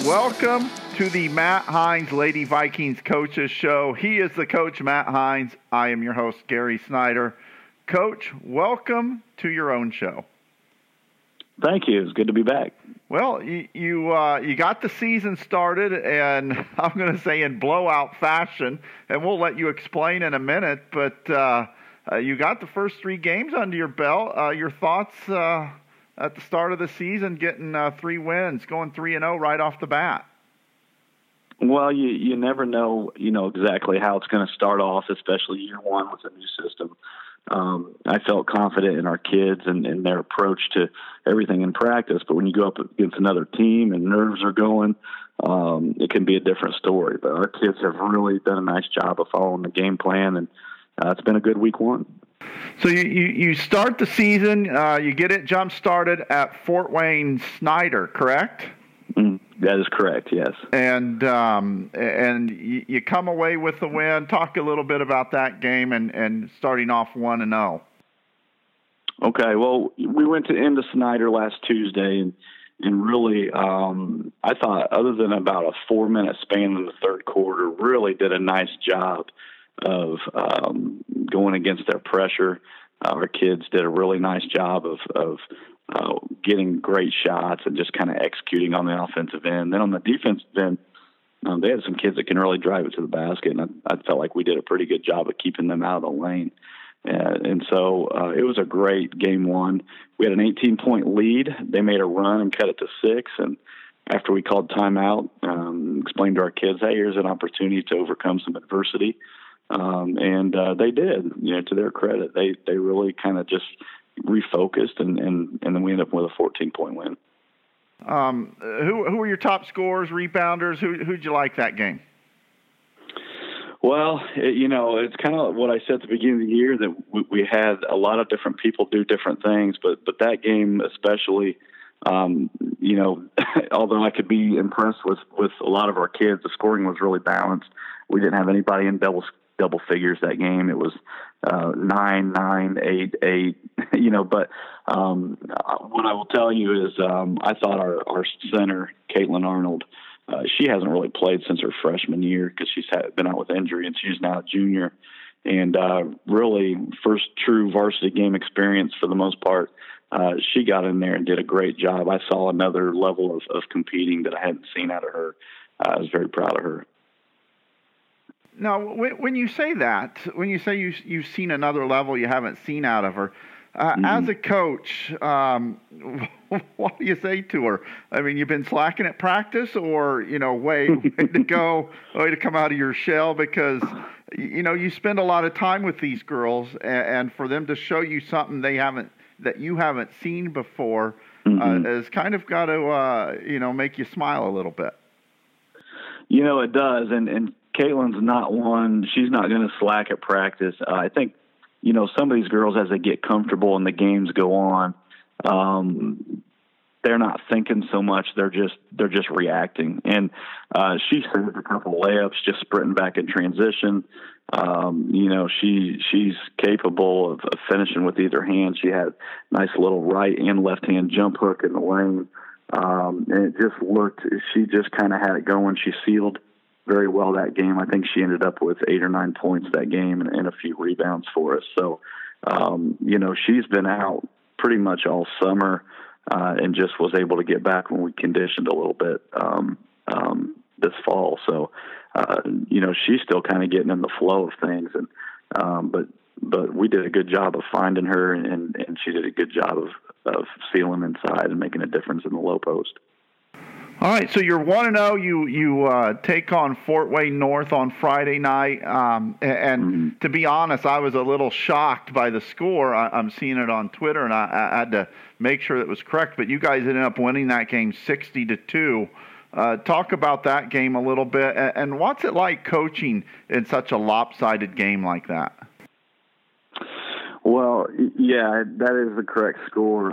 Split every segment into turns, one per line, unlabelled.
Welcome to the Matt Hines Lady Vikings Coaches Show. He is the coach, Matt Hines. I am your host, Gary Snyder. Coach, welcome to your own show.
Thank you. It's good to be back.
Well, you got the season started, and I'm going to say in blowout fashion, and we'll let you explain in a minute, but you got the first 3 games under your belt. Your thoughts at the start of the season, getting 3 wins, going 3-0 right off the bat?
Well, you never know, exactly how it's going to start off, especially year one with a new system. I felt confident in our kids and their approach to everything in practice. But when you go up against another team and nerves are going, it can be a different story. But our kids have really done a nice job of following the game plan, and it's been a good week 1.
So you start the season, you get it jump started at Fort Wayne Snyder, correct?
That is correct, yes.
And you come away with the win. Talk a little bit about that game and starting off 1-0.
Okay, well, we went into Snyder last Tuesday, and really, I thought other than about a 4-minute span in the third quarter, really did a nice job of going against their pressure. Our kids did a really nice job of getting great shots and just kind of executing on the offensive end. Then on the defensive end, they had some kids that can really drive it to the basket, and I felt like we did a pretty good job of keeping them out of the lane. And so it was a great game 1. We had an 18-point lead. They made a run and cut it to 6, and after we called timeout, explained to our kids, hey, here's an opportunity to overcome some adversity. And they did, to their credit. They really kind of just refocused, and then we ended up with a 14-point win.
Who were your top scorers, rebounders? Who'd you like that game?
Well, it's kind of what I said at the beginning of the year, that we had a lot of different people do different things, but that game especially, although I could be impressed with a lot of our kids, the scoring was really balanced. We didn't have anybody in double figures that game. It was 9, 9, 8, 8. But what I will tell you is I thought our center, Caitlin Arnold, she hasn't really played since her freshman year because she's been out with injury, and she's now a junior. And really, first true varsity game experience for the most part. She got in there and did a great job. I saw another level of competing that I hadn't seen out of her. I was very proud of her.
Now, when you say that, when you say you've seen another level you haven't seen out of her, as a coach, what do you say to her? I mean, you've been slacking at practice, or way to come out of your shell, because you spend a lot of time with these girls, and for them to show you something that you haven't seen before has kind of got to make you smile a little bit.
It does, and Caitlin's not one. She's not going to slack at practice. I think, some of these girls, as they get comfortable and the games go on, they're not thinking so much. They're just reacting. And she saved a couple layups just sprinting back in transition. She's capable of finishing with either hand. She had nice little right and left hand jump hook in the lane. And it just looked, she just kind of had it going. She sealed very well that game. I think she ended up with 8 or 9 points that game and a few rebounds for us. So, she's been out pretty much all summer and just was able to get back when we conditioned a little bit this fall. So, she's still kind of getting in the flow of things. And but we did a good job of finding her, and she did a good job of sealing inside and making a difference in the low post.
All right, so you're 1-0. You take on Fort Wayne North on Friday night, and to be honest, I was a little shocked by the score. I'm seeing it on Twitter, and I had to make sure that was correct. But you guys ended up winning that game 60-2. Talk about that game a little bit, and what's it like coaching in such a lopsided game like that?
Well, yeah, that is the correct score.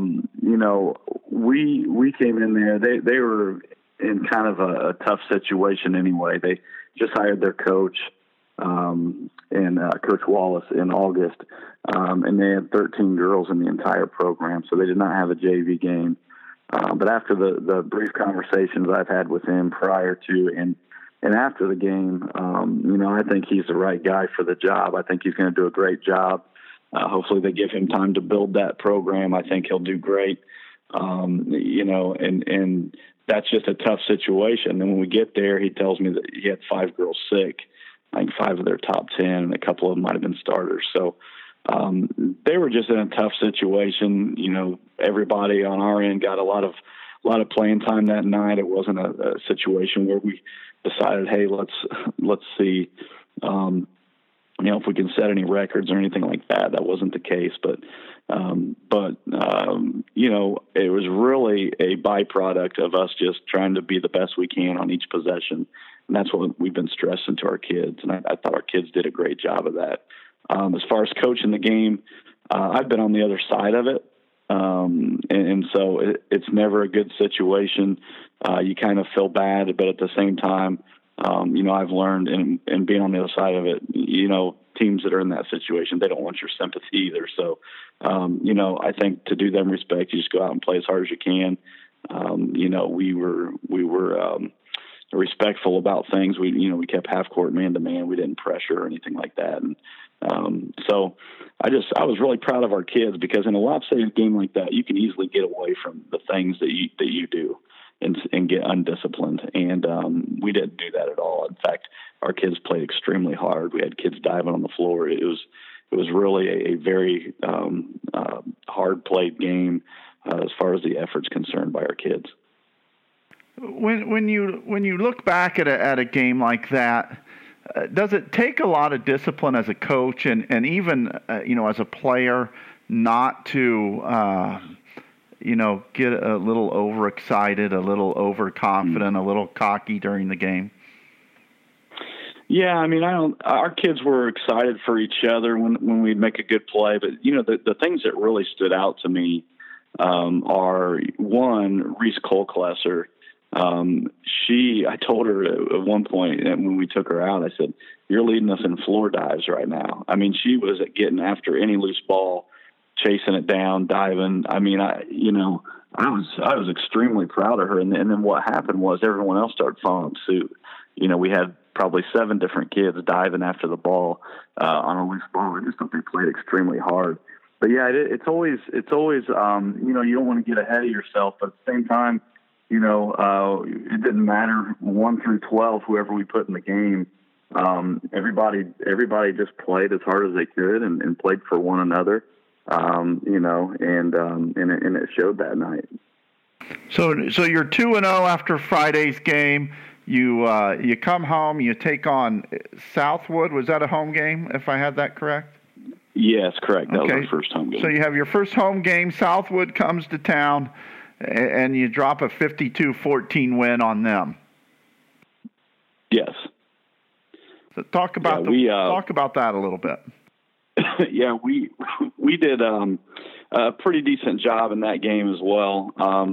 We came in there. They were in kind of a tough situation anyway. They just hired their coach, and Coach Wallace in August, and they had 13 girls in the entire program, so they did not have a JV game. But after the brief conversations I've had with him prior to and after the game, I think he's the right guy for the job. I think he's going to do a great job. Hopefully they give him time to build that program. I think he'll do great. And that's just a tough situation. And when we get there, he tells me that he had 5 girls sick. I think 5 of their top 10, and a couple of them might have been starters. So they were just in a tough situation. Everybody on our end got a lot of playing time that night. It wasn't a situation where we decided, hey, let's see, if we can set any records or anything like that. That wasn't the case, but it was really a byproduct of us just trying to be the best we can on each possession. And that's what we've been stressing to our kids. And I thought our kids did a great job of that. As far as coaching the game, I've been on the other side of it. And so it's never a good situation. You kind of feel bad, but at the same time, I've learned and being on the other side of it, teams that are in that situation, they don't want your sympathy either. So, I think to do them respect, you just go out and play as hard as you can. We were respectful about things. We kept half court man to man. We didn't pressure or anything like that. And, so I was really proud of our kids, because in a lopsided game like that, you can easily get away from the things that you do and get undisciplined. And, we didn't do that at all. In fact, our kids played extremely hard. We had kids diving on the floor. It was really a very, hard played game, as far as the effort's concerned by our kids.
When you look back at a game like that, does it take a lot of discipline as a coach and even as a player not to get a little overexcited, a little overconfident, a little cocky during the game?
Yeah, our kids were excited for each other when we'd make a good play, but the things that really stood out to me are, one, Reese Kolklesser. I told her at one point, and when we took her out, I said, "You're leading us in floor dives right now." She was getting after any loose ball, chasing it down, diving. I was extremely proud of her. And then what happened was everyone else started following suit. We had probably 7 different kids diving after the ball on a loose ball. I just thought they played extremely hard. But yeah, it's always you don't want to get ahead of yourself, but at the same time, it didn't matter 1 through 12, whoever we put in the game. Everybody just played as hard as they could and played for one another. And it showed that night.
So you're 2-0 after Friday's game. You come home, you take on Southwood. Was that a home game, if I had that correct?
Yes, correct. That was our first home game.
So you have your first home game. Southwood comes to town, and you drop a 52-14 win on them.
Yes.
So talk about that a little bit.
Yeah, we did a pretty decent job in that game as well.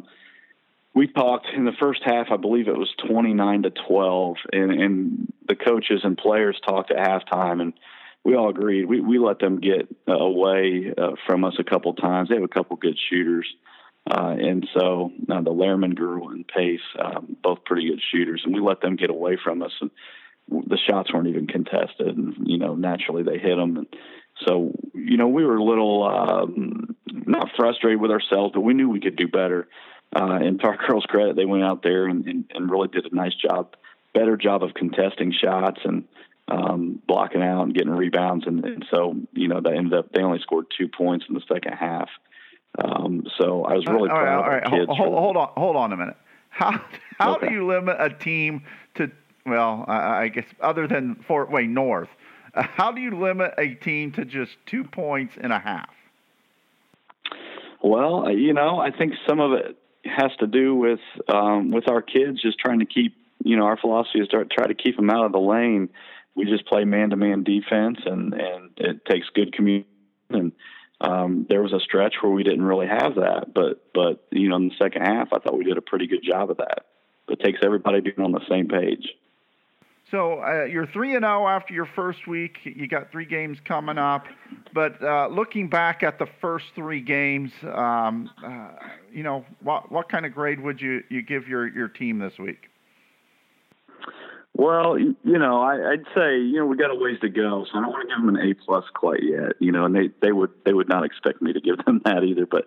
We talked in the first half, I believe it was 29-12, and the coaches and players talked at halftime, and we all agreed. We let them get away from us a couple times. They have a couple good shooters. And so the Lehrman girl and Pace, both pretty good shooters, and we let them get away from us. And the shots weren't even contested, and naturally they hit them. And so we were a little not frustrated with ourselves, but we knew we could do better. And to our girls' credit, they went out there and really did a nice job, better job of contesting shots and blocking out and getting rebounds. And so they ended up they only scored 2 points in the second half. So I was really proud of our kids.
Hold on a minute. How do you limit a team to, I guess other than Fort Wayne North, how do you limit a team to just 2 points and a half?
Well, I think some of it has to do with our kids just trying to keep, our philosophy is to try to keep them out of the lane. We just play man-to-man defense, and it takes good communication. And there was a stretch where we didn't really have that, but in the second half, I thought we did a pretty good job of that. It takes everybody being on the same page.
So you're 3-0 after your first week. You got 3 games coming up. But looking back at the first 3 games, what kind of grade would you give your team this week?
Well, I'd say, we got a ways to go, so I don't want to give them an A+ quite yet, and they would not expect me to give them that either. But,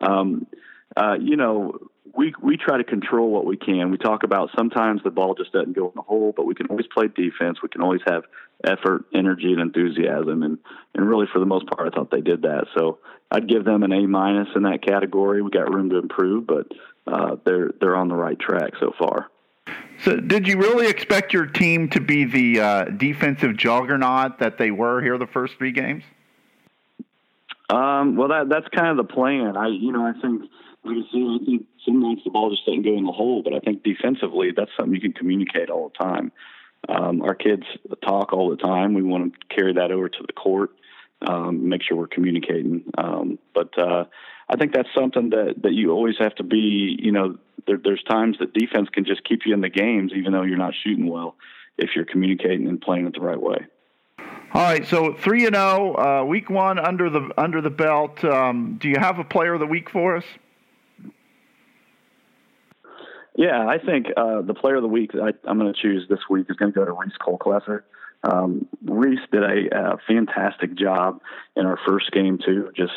we try to control what we can. We talk about sometimes the ball just doesn't go in the hole, but we can always play defense. We can always have effort, energy, and enthusiasm. And really, for the most part, I thought they did that. So I'd give them an A- in that category. We got room to improve, but they're on the right track so far.
So did you really expect your team to be the defensive juggernaut that they were here the first 3 games?
Well, that's kind of the plan. I think, like I think some nights the ball just doesn't go in the hole, but I think defensively that's something you can communicate all the time. Our kids talk all the time. We want to carry that over to the court, make sure we're communicating. But I think that's something that you always have to be, there's times that defense can just keep you in the games, even though you're not shooting well, if you're communicating and playing it the right way.
All right, so 3-0, week 1 under the belt. Do you have a player of the week for us?
Yeah, I think the player of the week I'm going to choose this week is going to go to Reese Kolklasser. Reese did a fantastic job in our first game too. Just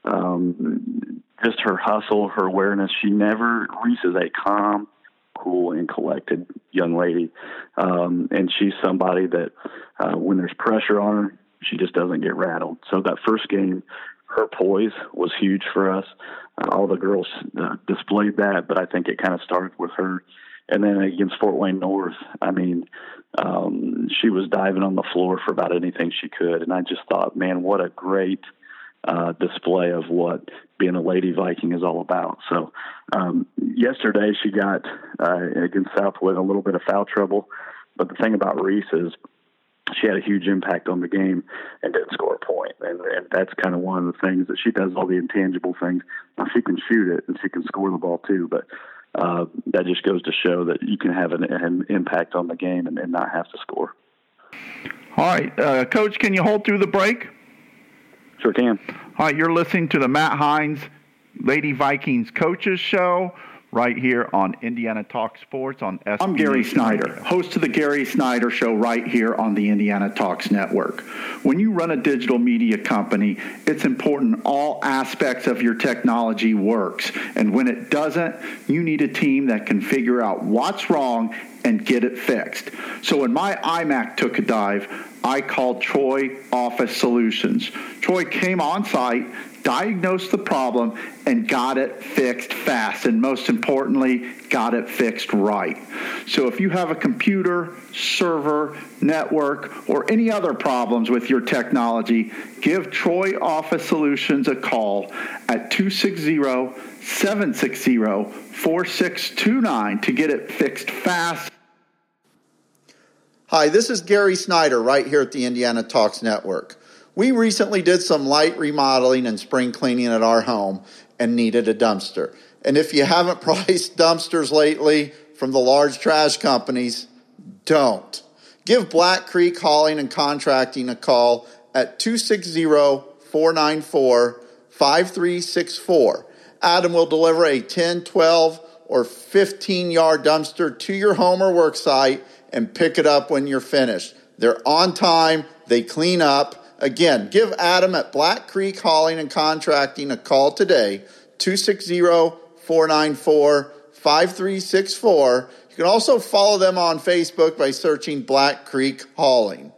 her hustle, her awareness. Reese is a calm, cool, and collected young lady. And she's somebody that when there's pressure on her, she just doesn't get rattled. So that first game, her poise was huge for us. All the girls displayed that, but I think it kind of started with her. And then against Fort Wayne North, she was diving on the floor for about anything she could. And I just thought, man, what a great display of what being a Lady Viking is all about. So yesterday she got against Southwood a little bit of foul trouble. But the thing about Reese is she had a huge impact on the game and didn't score a point. And that's kind of one of the things that she does, all the intangible things. Now, she can shoot it and she can score the ball too, but that just goes to show that you can have an impact on the game and not have to score.
All right. Coach, can you hold through the break?
Sure can.
All right. You're listening to the Matt Hines Lady Vikings Coaches Show right here on Indiana Talk Sports on SB.
I'm Gary Snyder, host of the Gary Snyder Show right here on the Indiana Talks Network. When you run a digital media company, it's important all aspects of your technology works. And when it doesn't, you need a team that can figure out what's wrong and get it fixed. So when my iMac took a dive, I called Troy Office Solutions. Troy came on site, diagnosed the problem, and got it fixed fast, and most importantly, got it fixed right. So if you have a computer, server, network, or any other problems with your technology, give Troy Office Solutions a call at 260-760-4629 to get it fixed fast.
Hi, this is Gary Snyder right here at the Indiana Talks Network. We recently did some light remodeling and spring cleaning at our home and needed a dumpster. And if you haven't priced dumpsters lately from the large trash companies, don't. Give Black Creek Hauling and Contracting a call at 260-494-5364. Adam will deliver a 10, 12, or 15-yard dumpster to your home or work site and pick it up when you're finished. They're on time. They clean up. Again, give Adam at Black Creek Hauling and Contracting a call today, 260-494-5364. You can also follow them on Facebook by searching Black Creek Hauling.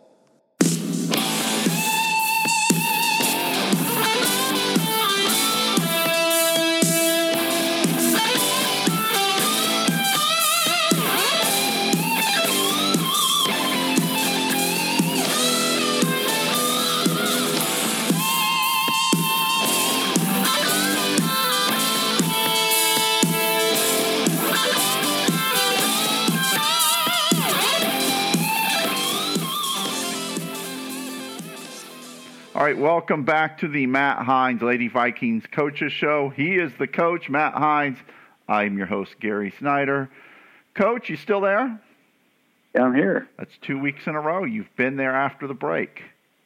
All right, welcome back to the Matt Hines Lady Vikings Coaches Show. He is the coach, Matt Hines. I'm your host, Gary Snyder. Coach, you still there?
Yeah, I'm here.
That's 2 weeks in a row. You've been there after the break.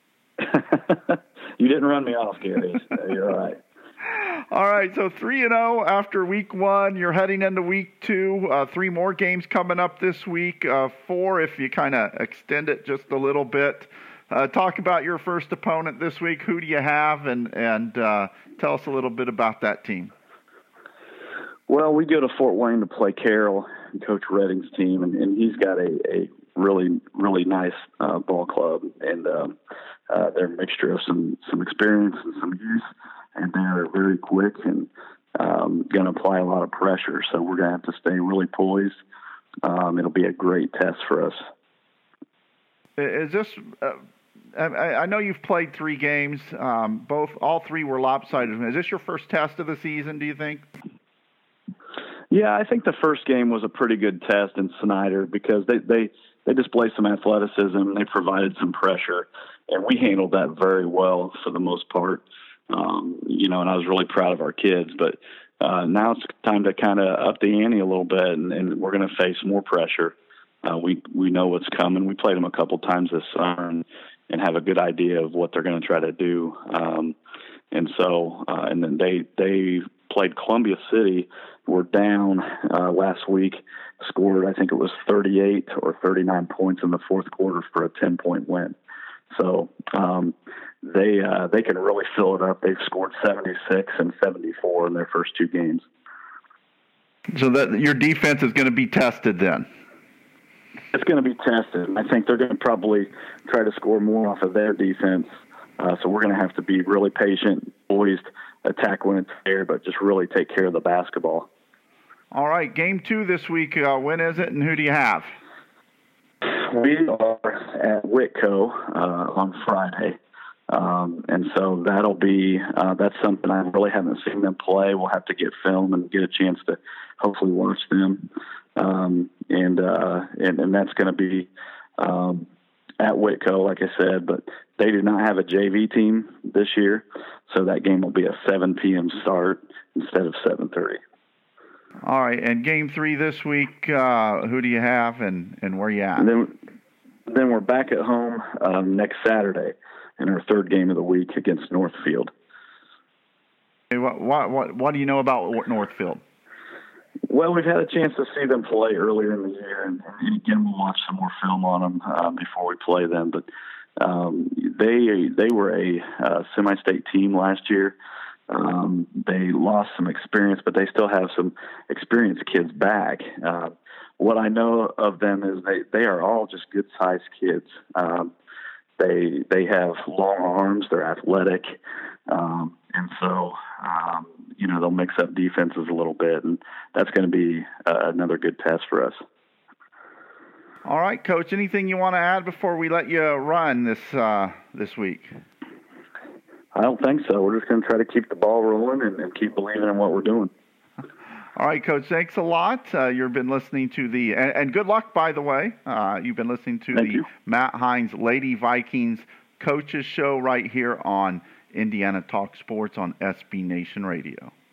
You didn't run me off, Gary. You're all right.
All right, so 3-0 after week 1. You're heading into week 2. 3 more games coming up this week. 4 if you kind of extend it just a little bit. Talk about your first opponent this week. Who do you have? And tell us a little bit about that team.
Well, we go to Fort Wayne to play Carroll, Coach Redding's team, and he's got a really, really nice ball club. And they're a mixture of some experience and some youth, and they're very quick and going to apply a lot of pressure. So we're going to have to stay really poised. It'll be a great test for us.
Is this? I know you've played 3 games. All 3 were lopsided. Is this your first test of the season, do you think?
Yeah, I think the first game was a pretty good test in Snyder because they displayed some athleticism. They provided some pressure, and we handled that very well for the most part. And I was really proud of our kids. But now it's time to kind of up the ante a little bit, and we're going to face more pressure. We know what's coming. We played them a couple times this summer and have a good idea of what they're going to try to do. And then they played Columbia City. We're down last week, scored, I think it was 38 or 39 points in the fourth quarter for a 10-point win. So they can really fill it up. They've scored 76 and 74 in their first 2 games.
So that your defense is going to be tested then?
It's going to be tested. I think they're going to probably try to score more off of their defense. So we're going to have to be really patient, poised, attack when it's there, but just really take care of the basketball.
All right, game 2 this week. When is it, and who do you have?
We are at Whitco on Friday, and so that'll be that's something I really haven't seen them play. We'll have to get film and get a chance to hopefully watch them, and that's going to be at Whitco, like I said, but they do not have a JV team this year, so that game will be a 7 p.m. start instead of 7:30.
All right, and game 3 this week, who do you have and where you at?
And then we're back at home next Saturday in our 3rd game of the week against Northfield.
Hey, what do you know about Northfield?
Well, we've had a chance to see them play earlier in the year, and again, we'll watch some more film on them before we play them. But they were a semi-state team last year. They lost some experience, but they still have some experienced kids back. What I know of them is they are all just good-sized kids. They have long arms, they're athletic, and so they'll mix up defenses a little bit, and that's going to be another good test for us.
All right, Coach. Anything you want to add before we let you run this week?
I don't think so. We're just going to try to keep the ball rolling and keep believing in what we're doing.
All right, Coach. Thanks a lot. You've been listening to and good luck, by the way. You've been listening to
Thank you.
Matt Hines Lady Vikings Coaches Show right here on Indiana Talk Sports on SB Nation Radio.